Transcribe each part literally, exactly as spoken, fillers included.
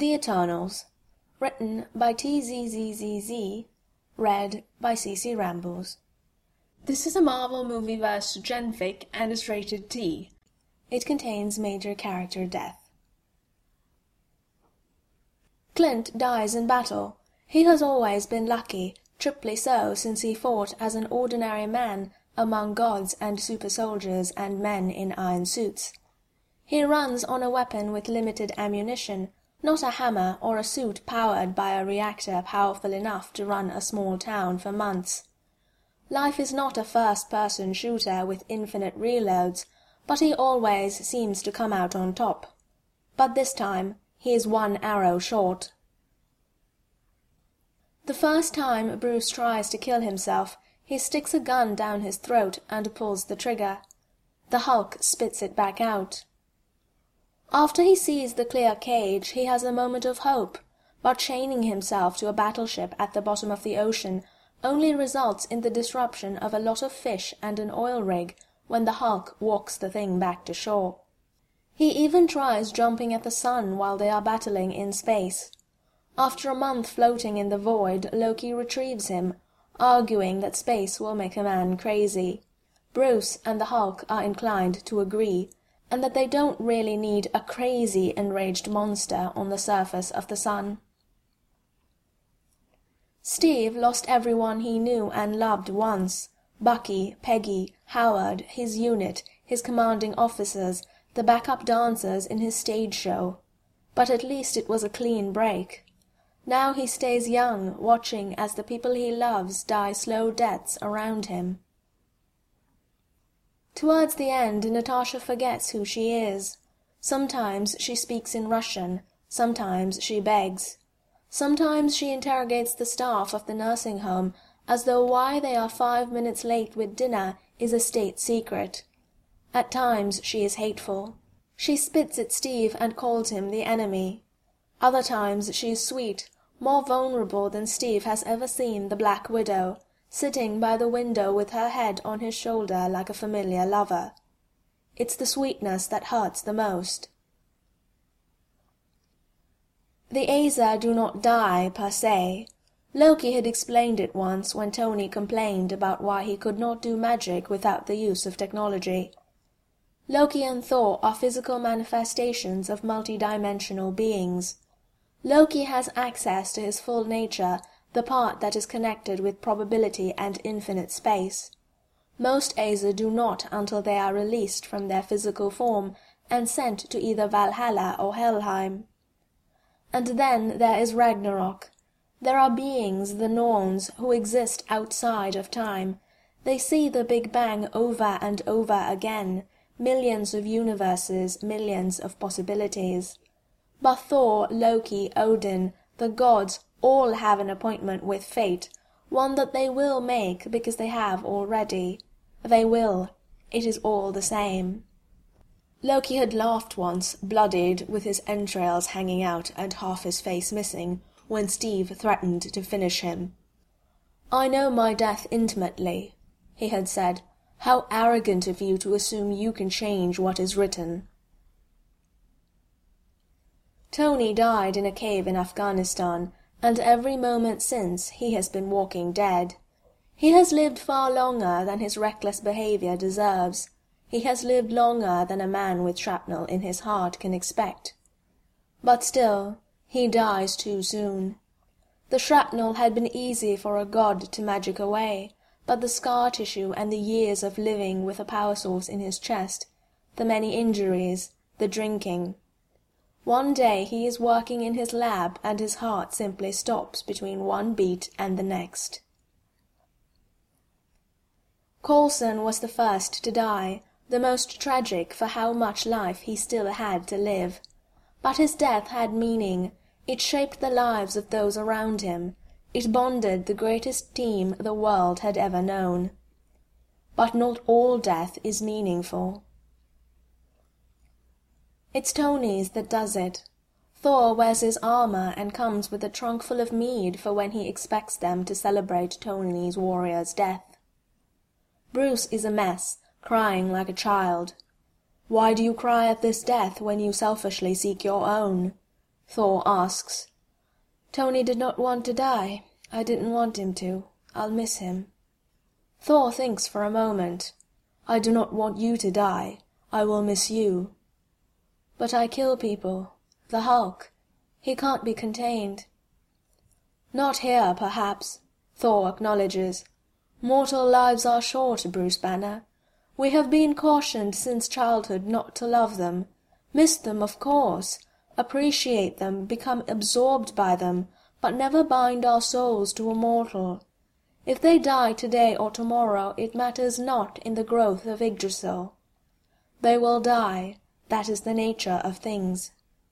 The Eternals. Written by T Z Z Z Z. Read by C C Rambles. This is a Marvel Movieverse genfic and is rated T. It contains major character death. Clint dies in battle. He has always been lucky, triply so since he fought as an ordinary man among gods and super soldiers and men in iron suits. He runs on a weapon with limited ammunition, not a hammer or a suit powered by a reactor powerful enough to run a small town for months. Life is not a first-person shooter with infinite reloads, but he always seems to come out on top. But this time, he is one arrow short. The first time Bruce tries to kill himself, he sticks a gun down his throat and pulls the trigger. The Hulk spits it back out. After he sees the clear cage, he has a moment of hope, but chaining himself to a battleship at the bottom of the ocean only results in the disruption of a lot of fish and an oil rig when the Hulk walks the thing back to shore. He even tries jumping at the sun while they are battling in space. After a month floating in the void, Loki retrieves him, arguing that space will make a man crazy. Bruce and the Hulk are inclined to agree, and that they don't really need a crazy enraged monster on the surface of the sun. Steve lost everyone he knew and loved once. Bucky, Peggy, Howard, his unit, his commanding officers, the backup dancers in his stage show. But at least it was a clean break. Now he stays young, watching as the people he loves die slow deaths around him. Towards the end, Natasha forgets who she is. Sometimes she speaks in Russian, sometimes she begs. Sometimes she interrogates the staff of the nursing home as though why they are five minutes late with dinner is a state secret. At times she is hateful. She spits at Steve and calls him the enemy. Other times she is sweet, more vulnerable than Steve has ever seen the Black Widow, sitting by the window with her head on his shoulder like a familiar lover. It's the sweetness that hurts the most. The Aesir do not die, per se. Loki had explained it once when Tony complained about why he could not do magic without the use of technology. Loki and Thor are physical manifestations of multidimensional beings. Loki has access to his full nature, the part that is connected with probability and infinite space. Most Aesir do not until they are released from their physical form and sent to either Valhalla or Helheim. And then there is Ragnarok. There are beings, the Norns, who exist outside of time. They see the Big Bang over and over again, millions of universes, millions of possibilities. But Thor, Loki, Odin, the gods, all have an appointment with fate, one that they will make because they have already. They will. It is all the same. Loki had laughed once, bloodied, with his entrails hanging out and half his face missing, when Steve threatened to finish him. "I know my death intimately," he had said. "How arrogant of you to assume you can change what is written." Tony died in a cave in Afghanistan, and every moment since he has been walking dead. He has lived far longer than his reckless behavior deserves. He has lived longer than a man with shrapnel in his heart can expect. But still, he dies too soon. The shrapnel had been easy for a god to magic away, but the scar tissue and the years of living with a power source in his chest, the many injuries, the drinking. One day he is working in his lab and his heart simply stops between one beat and the next. Coulson was the first to die, the most tragic for how much life he still had to live. But his death had meaning. It shaped the lives of those around him. It bonded the greatest team the world had ever known. But not all death is meaningful. It's Tony's that does it. Thor wears his armor and comes with a trunk full of mead for when he expects them to celebrate Tony's warrior's death. Bruce is a mess, crying like a child. "Why do you cry at this death when you selfishly seek your own?" Thor asks. Tony did not want to die. I didn't want him to. I'll miss him. Thor thinks for a moment. I do not want you to die. I will miss you. But I kill people. The Hulk. He can't be contained. Not here, perhaps, Thor acknowledges. Mortal lives are short, Bruce Banner. We have been cautioned since childhood not to love them. Miss them, of course. Appreciate them, become absorbed by them, but never bind our souls to a mortal. If they die today or tomorrow, it matters not in the growth of Yggdrasil. They will die. That is the nature of things.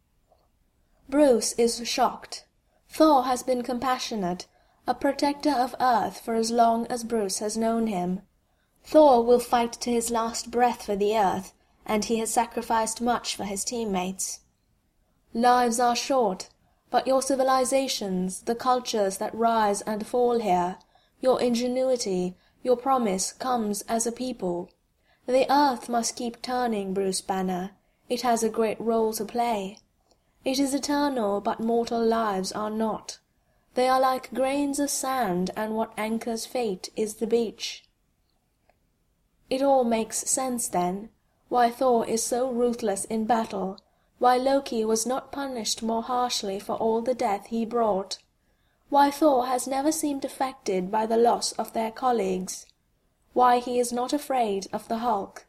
Bruce is shocked. Thor has been compassionate, a protector of Earth for as long as Bruce has known him. Thor will fight to his last breath for the Earth, and he has sacrificed much for his teammates. Lives are short, but your civilizations, the cultures that rise and fall here, your ingenuity, your promise comes as a people. The Earth must keep turning, Bruce Banner. It has a great role to play. It is eternal, but mortal lives are not. They are like grains of sand, and what anchors fate is the beach. It all makes sense, then, why Thor is so ruthless in battle, why Loki was not punished more harshly for all the death he brought, why Thor has never seemed affected by the loss of their colleagues, why he is not afraid of the Hulk.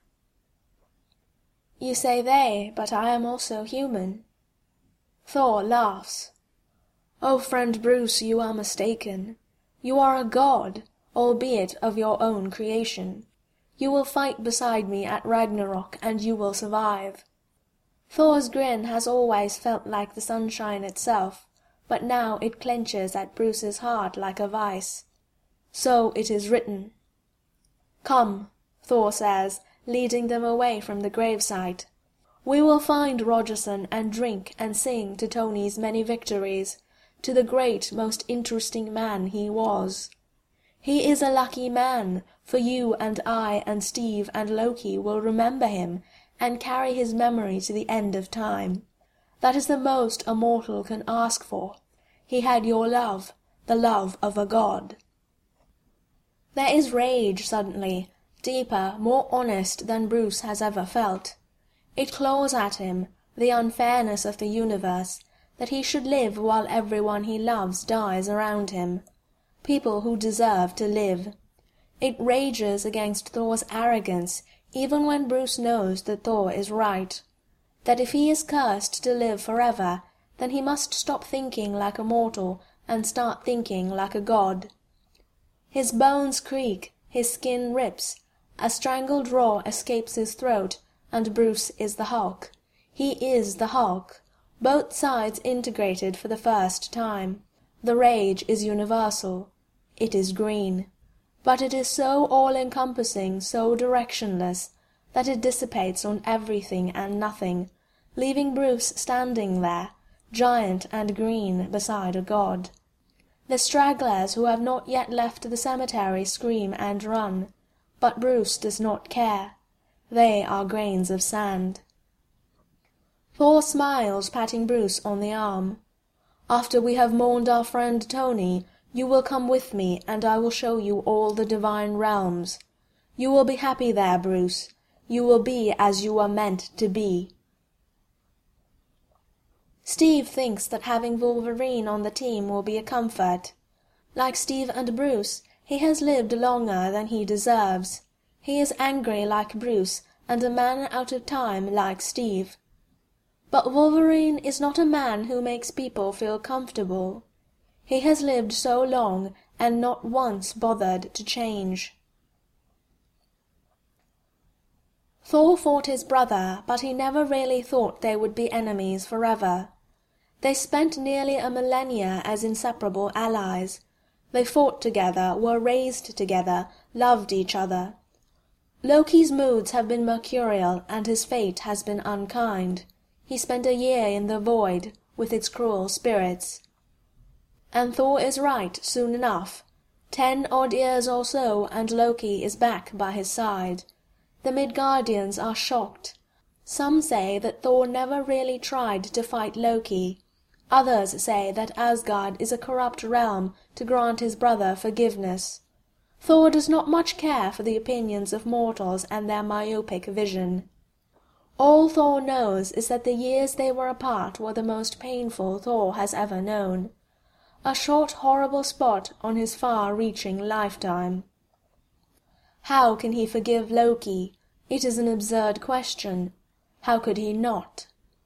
You say they, but I am also human. Thor laughs. Oh, friend Bruce, you are mistaken. You are a god, albeit of your own creation. You will fight beside me at Ragnarok, and you will survive. Thor's grin has always felt like the sunshine itself, but now it clenches at Bruce's heart like a vice. So it is written. Come, Thor says, leading them away from the gravesite. We will find Rogerson and drink and sing to Tony's many victories, to the great, most interesting man he was. He is a lucky man, for you and I and Steve and Loki will remember him and carry his memory to the end of time. That is the most a mortal can ask for. He had your love, the love of a god. There is rage suddenly, deeper, more honest than Bruce has ever felt. It claws at him, the unfairness of the universe, that he should live while everyone he loves dies around him. People who deserve to live. It rages against Thor's arrogance, even when Bruce knows that Thor is right. That if he is cursed to live forever, then he must stop thinking like a mortal and start thinking like a god. His bones creak, his skin rips, a strangled roar escapes his throat, and Bruce is the Hulk. He is the Hulk. Both sides integrated for the first time. The rage is universal. It is green. But it is so all-encompassing, so directionless, that it dissipates on everything and nothing, leaving Bruce standing there, giant and green beside a god. The stragglers who have not yet left the cemetery scream and run, but Bruce does not care. They are grains of sand. Thor smiles, patting Bruce on the arm. After we have mourned our friend Tony, you will come with me, and I will show you all the divine realms. You will be happy there, Bruce. You will be as you were meant to be. Steve thinks that having Wolverine on the team will be a comfort. Like Steve and Bruce, he has lived longer than he deserves. He is angry like Bruce, and a man out of time like Steve. But Wolverine is not a man who makes people feel comfortable. He has lived so long, and not once bothered to change. Thor fought his brother, but he never really thought they would be enemies forever. They spent nearly a millennia as inseparable allies. They fought together, were raised together, loved each other. Loki's moods have been mercurial, and his fate has been unkind. He spent a year in the void, with its cruel spirits. And Thor is right soon enough. Ten odd years or so, and Loki is back by his side. The Midgardians are shocked. Some say that Thor never really tried to fight Loki. Others say that Asgard is a corrupt realm to grant his brother forgiveness. Thor does not much care for the opinions of mortals and their myopic vision. All Thor knows is that the years they were apart were the most painful Thor has ever known. A short horrible spot on his far-reaching lifetime. How can he forgive Loki? It is an absurd question. How could he not?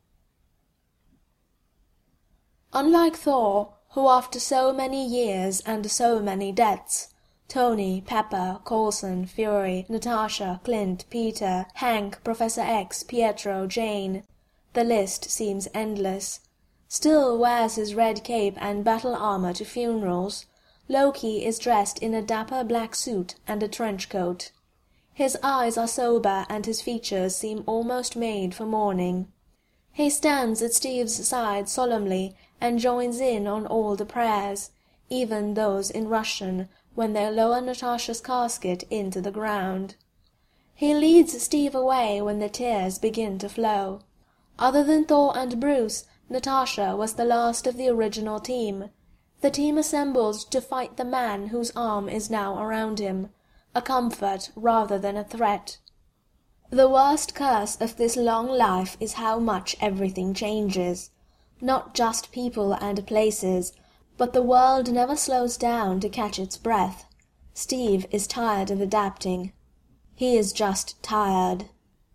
Unlike Thor, who after so many years and so many deaths, Tony, Pepper, Coulson, Fury, Natasha, Clint, Peter, Hank, Professor X, Pietro, Jane, the list seems endless, still wears his red cape and battle armor to funerals, Loki is dressed in a dapper black suit and a trench coat. His eyes are sober and his features seem almost made for mourning. He stands at Steve's side solemnly and joins in on all the prayers, even those in Russian, when they lower Natasha's casket into the ground. He leads Steve away when the tears begin to flow. Other than Thor and Bruce, Natasha was the last of the original team, the team assembled to fight the man whose arm is now around him, a comfort rather than a threat. The worst curse of this long life is how much everything changes, not just people and places, but the world never slows down to catch its breath. Steve is tired of adapting. He is just tired.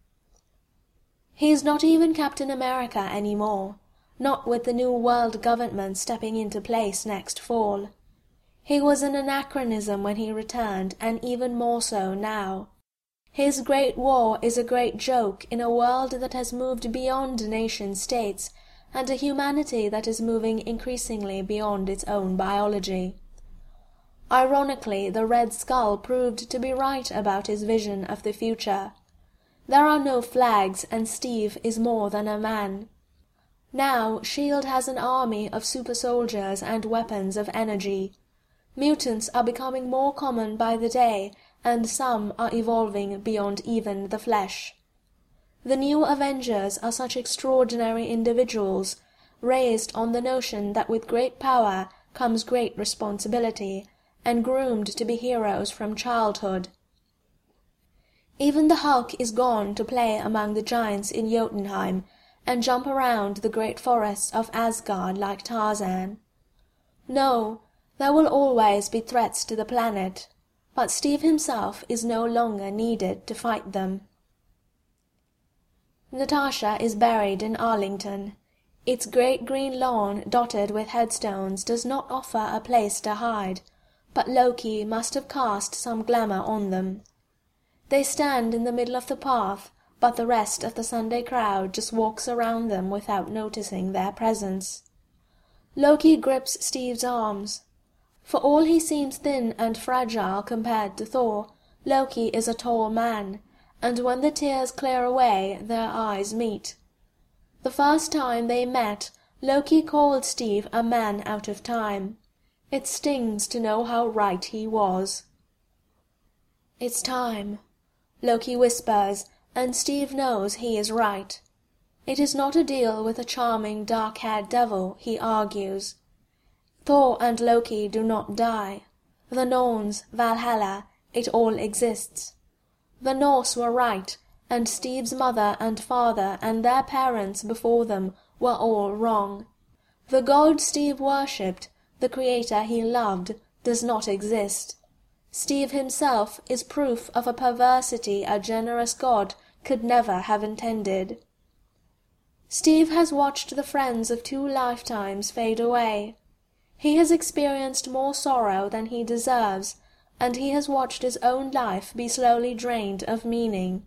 He is not even Captain America anymore, not with the new world government stepping into place next fall. He was an anachronism when he returned, and even more so now. His great war is a great joke in a world that has moved beyond nation-states, and a humanity that is moving increasingly beyond its own biology. Ironically, the Red Skull proved to be right about his vision of the future. There are no flags, and Steve is more than a man. Now, S H I E L D has an army of super-soldiers and weapons of energy. Mutants are becoming more common by the day, and some are evolving beyond even the flesh. The new Avengers are such extraordinary individuals, raised on the notion that with great power comes great responsibility, and groomed to be heroes from childhood. Even the Hulk is gone to play among the giants in Jotunheim, and jump around the great forests of Asgard like Tarzan. No, there will always be threats to the planet, but Steve himself is no longer needed to fight them. Natasha is buried in Arlington. Its great green lawn dotted with headstones does not offer a place to hide, but Loki must have cast some glamour on them. They stand in the middle of the path, but the rest of the Sunday crowd just walks around them without noticing their presence. Loki grips Steve's arms. For all he seems thin and fragile compared to Thor, Loki is a tall man, and when the tears clear away, their eyes meet. The first time they met, Loki called Steve a man out of time. It stings to know how right he was. "It's time," Loki whispers, and Steve knows he is right. It is not a deal with a charming dark-haired devil, he argues. Thor and Loki do not die. The Norns, Valhalla, it all exists. The Norse were right, and Steve's mother and father and their parents before them were all wrong. The god Steve worshipped, the creator he loved, does not exist. Steve himself is proof of a perversity a generous god could never have intended. Steve has watched the friends of two lifetimes fade away. He has experienced more sorrow than he deserves, and he has watched his own life be slowly drained of meaning.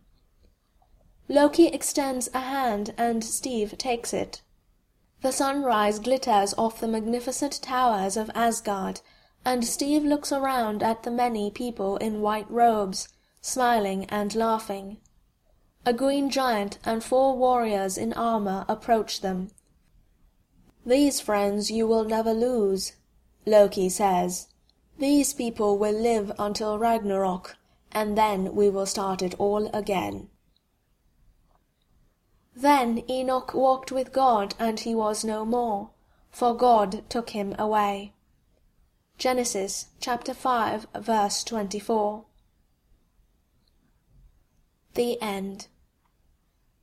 Loki extends a hand, and Steve takes it. The sunrise glitters off the magnificent towers of Asgard, and Steve looks around at the many people in white robes, smiling and laughing. A green giant and four warriors in armor approach them. "These friends you will never lose," Loki says. "These people will live until Ragnarok, and then we will start it all again." Then Enoch walked with God, and he was no more. for God took him away. Genesis chapter five, verse twenty-four. The End.